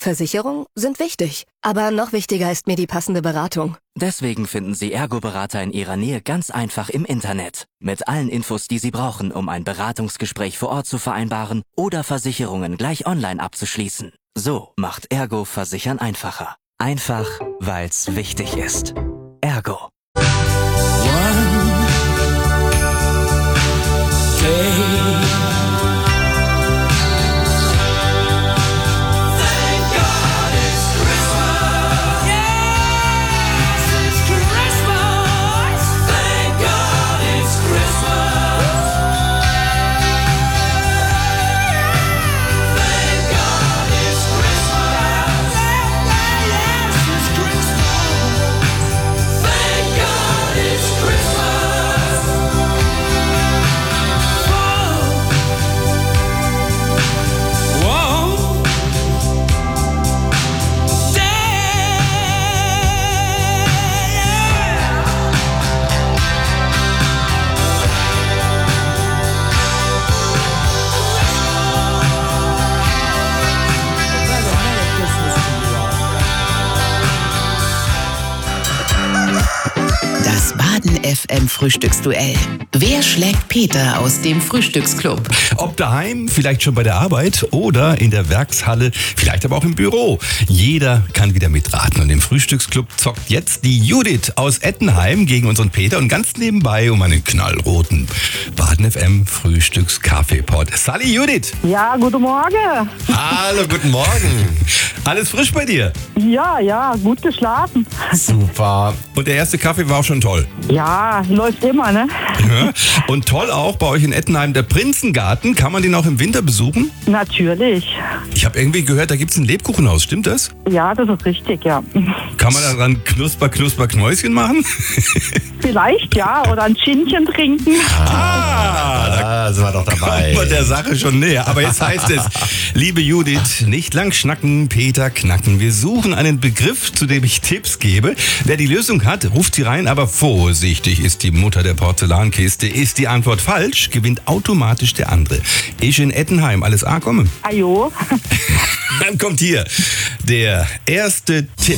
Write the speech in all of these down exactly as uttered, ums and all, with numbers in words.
Versicherung sind wichtig, aber noch wichtiger ist mir die passende Beratung. Deswegen finden Sie Ergo-Berater in Ihrer Nähe ganz einfach im Internet. Mit allen Infos, die Sie brauchen, um ein Beratungsgespräch vor Ort zu vereinbaren oder Versicherungen gleich online abzuschließen. So macht Ergo Versichern einfacher. Einfach, weil's wichtig ist. Ergo. F M Frühstücksduell. Wer schlägt Peter aus dem Frühstücksclub? Ob daheim, vielleicht schon bei der Arbeit oder in der Werkshalle, vielleicht aber auch im Büro. Jeder kann wieder mitraten. Und im Frühstücksclub zockt jetzt die Judith aus Ettenheim gegen unseren Peter und ganz nebenbei um einen knallroten Baden F M Frühstückskaffeepot. Sally, Judith! Ja, guten Morgen. Hallo, guten Morgen. Alles frisch bei dir? Ja, ja, gut geschlafen. Super. Und der erste Kaffee war auch schon toll. Ja, läuft immer, ne? Ja. Und toll auch bei euch in Ettenheim der Prinzengarten. Kann man den auch im Winter besuchen? Natürlich. Ich habe irgendwie gehört, da gibt es ein Lebkuchenhaus. Stimmt das? Ja, das ist richtig, ja. Kann man daran knusper, knusper Knäuschen machen? Vielleicht, ja. Oder ein Schinchen trinken. Ah, da sind wir doch dabei. Kommt man der Sache schon näher. Aber jetzt heißt es, liebe Judith, nicht lang schnacken, Peter knacken. Wir suchen einen Begriff, zu dem ich Tipps gebe. Wer die Lösung hat, ruft sie rein, aber vorsichtig ist die Mutter der Porzellankiste. Ist die Antwort falsch, gewinnt automatisch der andere. Ich in Ettenheim, alles A komme. Ajo. Dann kommt hier der erste Tipp.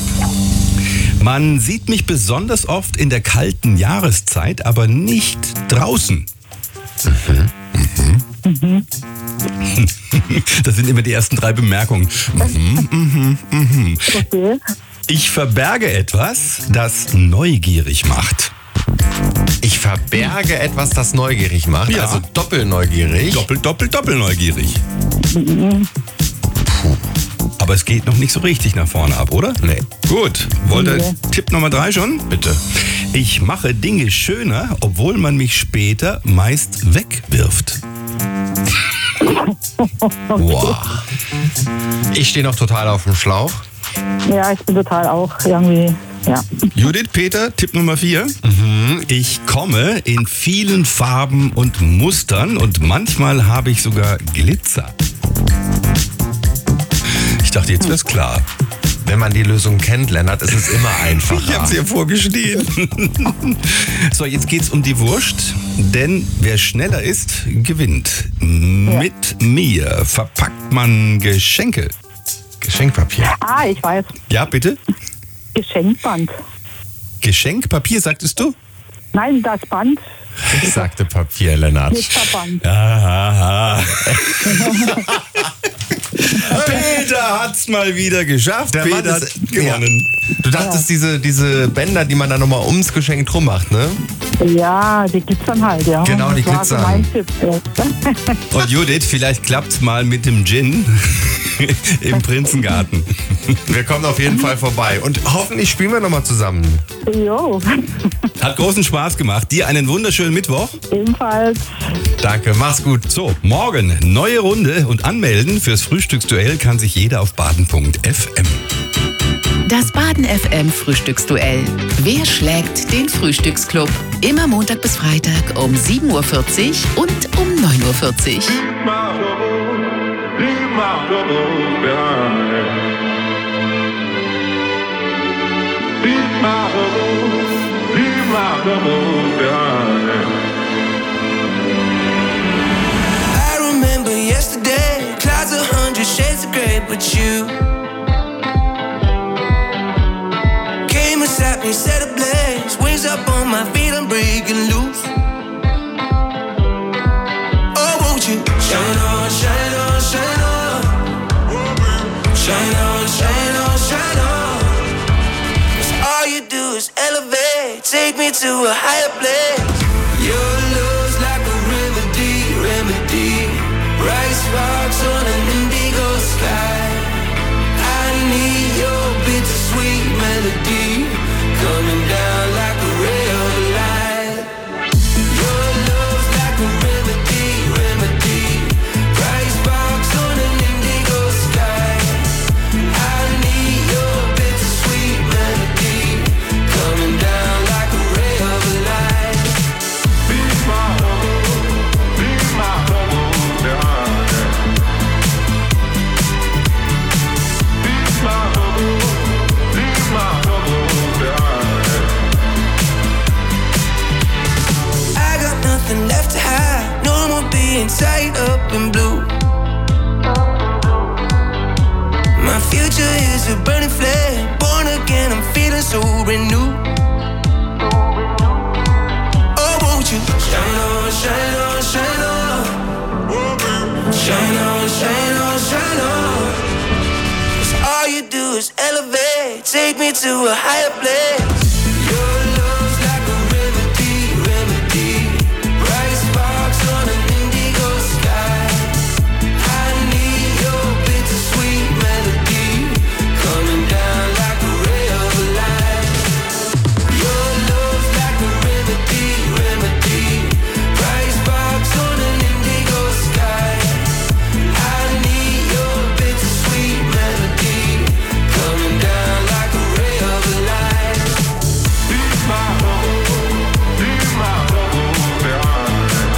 Man sieht mich besonders oft in der kalten Jahreszeit, aber nicht draußen. Mhm. Mhm. Das sind immer die ersten drei Bemerkungen. Mhm, mhm, mhm. Okay. Ich verberge etwas, das neugierig macht. Ich verberge etwas, das neugierig macht. Ja. Also doppelneugierig. Doppelt, doppelt, doppelt neugierig. Mhm. Aber es geht noch nicht so richtig nach vorne ab, oder? Nee. Gut. Wollt ihr Nee. Tipp Nummer drei schon? Bitte. Ich mache Dinge schöner, obwohl man mich später meist wegwirft. Wow. Ich stehe noch total auf dem Schlauch. Ja, ich bin total auch irgendwie, ja. Judith, Peter, Tipp Nummer vier. Mhm. Ich komme in vielen Farben und Mustern und manchmal habe ich sogar Glitzer. Ich dachte, jetzt wär's klar. Wenn man die Lösung kennt, Lennart, ist es immer einfacher. Ich hab's ja vorgestehen. So, jetzt geht's um die Wurst. Denn wer schneller ist, gewinnt. Mit mir verpackt man Geschenke. Geschenkpapier. Ah, ich weiß. Ja, bitte? Geschenkband. Geschenkpapier, sagtest du? Nein, das Band Ich sagte Papier, Lennart. mit Verband. Aha. Peter hat's mal wieder geschafft. Der Mann Peter ist- hat gewonnen. Du dachtest, diese, diese Bänder, die man dann nochmal ums Geschenk drum macht, ne? Ja, die glitzern halt, ja. Genau, die das war so glitzern. mein Tipp. Ja. Und Judith, vielleicht klappt's mal mit dem Gin im Prinzengarten. Wir kommen auf jeden Fall vorbei. Und hoffentlich spielen wir nochmal zusammen. Jo, Hat großen Spaß gemacht. Dir einen wunderschönen Mittwoch. ebenfalls. Danke, mach's gut. So, morgen neue Runde und anmelden fürs Frühstücksduell kann sich jeder auf baden punkt f m. Das Baden F M Frühstücksduell. Wer schlägt den Frühstücksclub? Immer Montag bis Freitag um sieben Uhr vierzig und um neun Uhr vierzig. I remember yesterday, clouds a hundred shades of grey, but you up on my feet, I'm breaking loose. Oh, won't you shine on, shine on, shine on. Shine on, shine on, shine on. 'Cause all you do is elevate, take me to a higher place. Your love's like a remedy, remedy. Bright sparks on an indigo sky. I need your bittersweet melody coming down like a ray of light. Your love's like a remedy, remedy. Bright sparks on an indigo sky. I need your bittersweet melody coming down like a ray of light. Be my home, be my home, darling. Be my home, be my home, darling. I got nothing left to hide, no more being tied up in blue. My future is a burning flame, born again, I'm feeling so renewed. Oh, won't you shine on, shine on, shine on. Shine on, shine on, shine on. 'Cause all you do is elevate, take me to a higher place. Your love's like a remedy, remedy. Bright sparks on an indigo sky. I need your bittersweet melody coming down like a ray of light. Your love's like a remedy, remedy. Bright sparks on an indigo sky. I need your bittersweet melody coming down like a ray of light. Be my home, be my home, darling.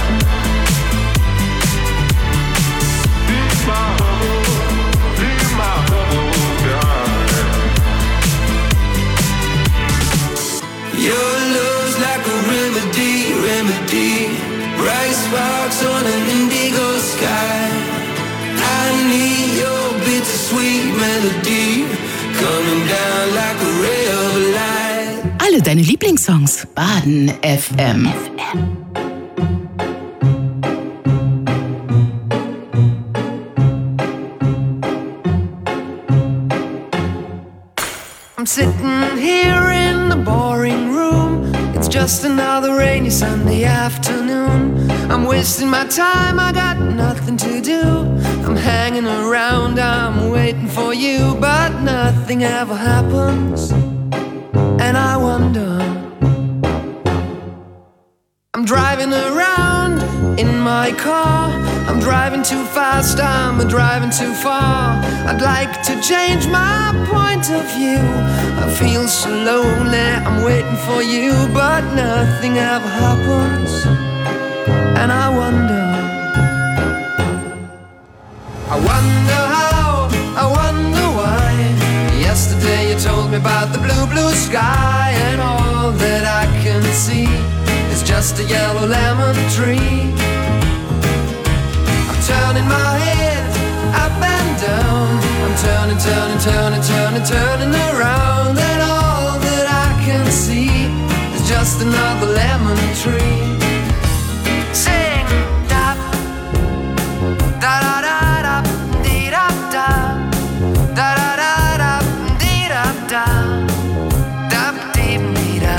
Be my home, be my home, darling. Your love's like a remedy, remedy. Bright sparks on an indigo sky. I need your bittersweet melody coming down like a ray of light. Alle deine Lieblingssongs. Baden F M. I'm sitting here in the boring room. It's just another rainy Sunday afternoon. I'm wasting my time, I got nothing to do. I'm hanging around, I'm waiting for you, but nothing ever happens. And I wonder, I'm driving around in my car. I'm driving too fast, I'm driving too far. I'd like to change my point of view. I feel so lonely, I'm waiting for you, but nothing ever happens. And I wonder, I wonder how, I wonder why. Yesterday you told me about the blue, blue sky, and all that I can see is just a yellow lemon tree. I'm turning my head up and down. I'm turning, turning, turning, turning, turning around, and all that I can see is just another lemon tree. Sing da da da da da dee da da da da da da dee da da da dee dee da.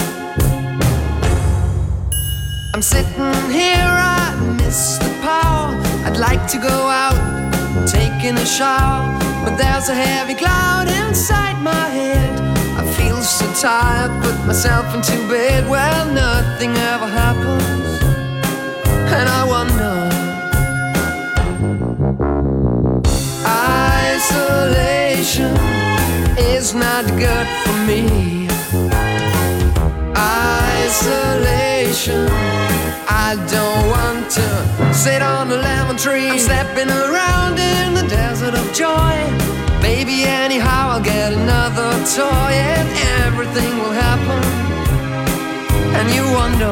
I'm sitting here, I miss the power. I'd like to go out, taking a shower, but there's a heavy cloud inside my head. I feel so tired, put myself into bed. Well, nothing ever happens, and I wonder, isolation is not good for me. Isolation, I don't want to sit on a lemon tree. I'm stepping around in the desert of joy. Baby, anyhow I'll get another toy, and everything will happen. And you wonder,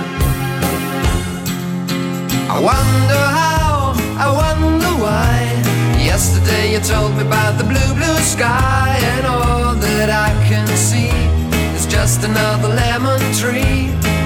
I wonder how, I wonder why. Yesterday you told me about the blue, blue sky, and all that I can see is just another lemon tree.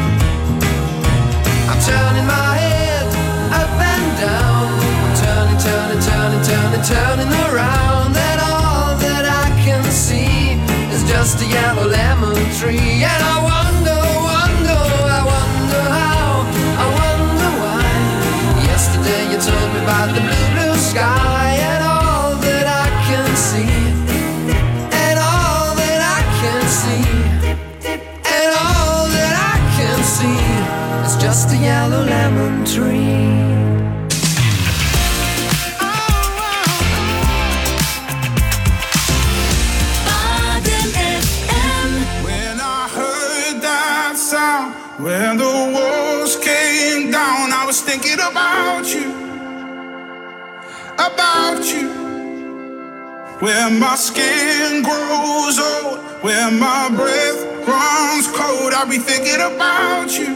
I'm turning my head up and down. I'm turning, turning, turning, turning, turning around. And all that I can see is just a yellow lemon tree. And I wonder, wonder, I wonder how, I wonder why. Yesterday you told me about the blue, blue sky. And all that I can see, and all that I can see, and all that I can see is just a yellow lemon tree. When the walls came down, I was thinking about you, about you. Where my skin grows old, where my breath runs cold, I'll be thinking about you,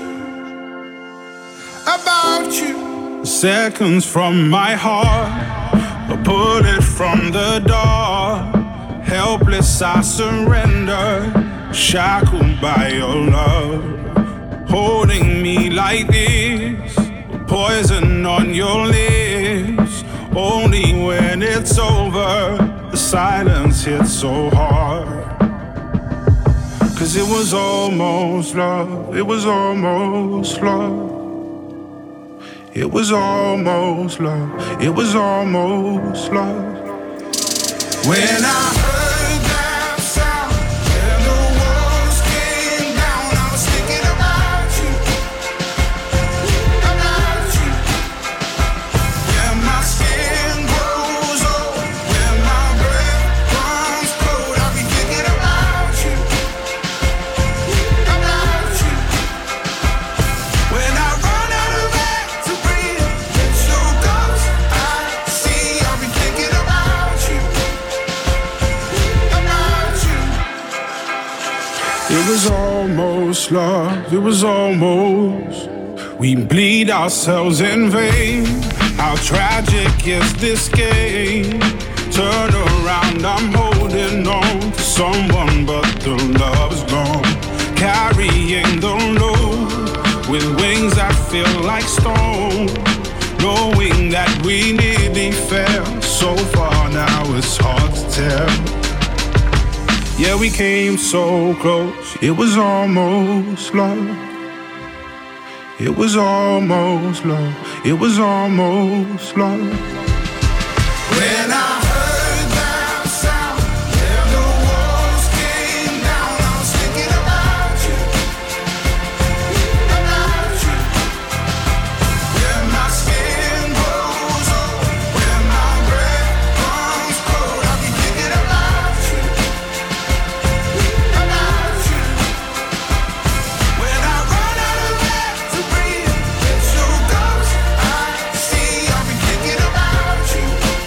about you. Seconds from my heart, a bullet from the dark. Helpless I surrender, shackled by your love. Holding me like this, poison on your lips. Only when it's over, the silence hits so hard. Cause it was almost love, it was almost love. It was almost love, it was almost love. When I heard that sound, when the walls came down, I was thinking about you, about you. When my skin grows old, when my breath runs cold, I'll be thinking about you, about you. When I run out of air to breathe, it's your ghost I see, I'll be thinking about you, about you. It was almost love, it was almost. We bleed ourselves in vain. How tragic is this game? Turn around, I'm holding on to someone, but the love's gone. Carrying the load with wings that feel like stone. Knowing that we nearly fell so far, now it's hard to tell. Yeah, we came so close, it was almost love. It was almost love, it was almost love. When I heard that sound, when the walls came down, I was thinking about you, about you. When my skin grows old, when my breath runs cold, I'll be thinking about you, about you. When I run out of air to breathe, it's your ghost I see, I'll be thinking about you,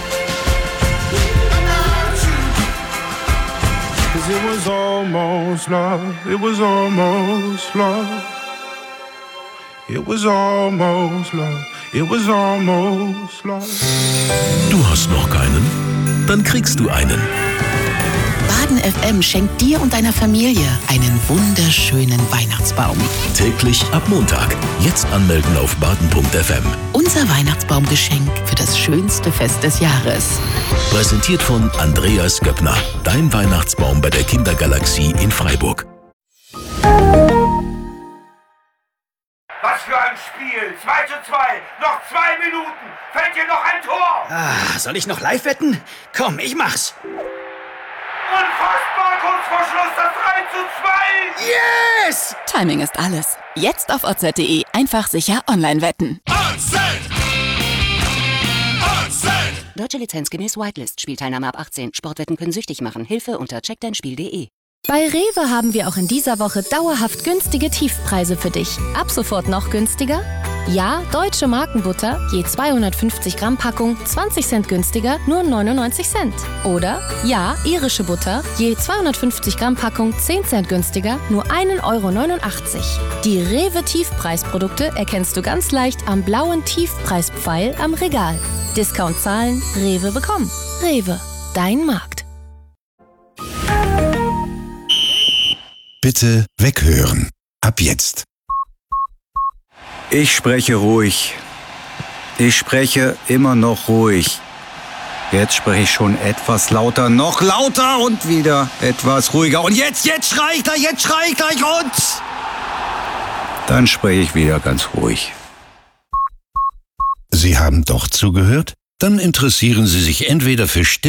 about you. Cause it was almost love, it was almost love. It was almost love, it was almost love. Du hast noch keinen? Dann kriegst du einen. Baden F M schenkt dir und deiner Familie einen wunderschönen Weihnachtsbaum. Täglich ab Montag. Jetzt anmelden auf baden punkt f m. Unser Weihnachtsbaumgeschenk für das schönste Fest des Jahres. Präsentiert von Andreas Göppner. Dein Weihnachtsbaum bei der Kindergalaxie in Freiburg. Was für ein Spiel! zwei zu zwei! Noch zwei Minuten! Fällt dir noch ein Tor! Ah, soll ich noch live wetten? Komm, ich mach's! Unfassbar! Kurz vor Schluss das drei zu zwei! Yes! Timing ist alles. Jetzt auf o z punkt de einfach sicher online wetten. Deutsche Lizenz gemäß Whitelist. Spielteilnahme ab achtzehn. Sportwetten können süchtig machen. Hilfe unter check dein spiel punkt de. Bei Rewe haben wir auch in dieser Woche dauerhaft günstige Tiefpreise für dich. Ab sofort noch günstiger? Ja, deutsche Markenbutter, je zweihundertfünfzig Gramm Packung, zwanzig Cent günstiger, nur neunundneunzig Cent. Oder ja, irische Butter, je zweihundertfünfzig Gramm Packung, zehn Cent günstiger, nur ein Euro neunundachtzig. Die Rewe Tiefpreisprodukte erkennst du ganz leicht am blauen Tiefpreispfeil am Regal. Discount zahlen, Rewe bekommen. Rewe, dein Markt. Bitte weghören. Ab jetzt. Ich spreche ruhig. Ich spreche immer noch ruhig. Jetzt spreche ich schon etwas lauter, noch lauter und wieder etwas ruhiger. Und jetzt, jetzt schrei ich gleich, jetzt schrei ich gleich und... Dann spreche ich wieder ganz ruhig. Sie haben doch zugehört? Dann interessieren Sie sich entweder für Stimmen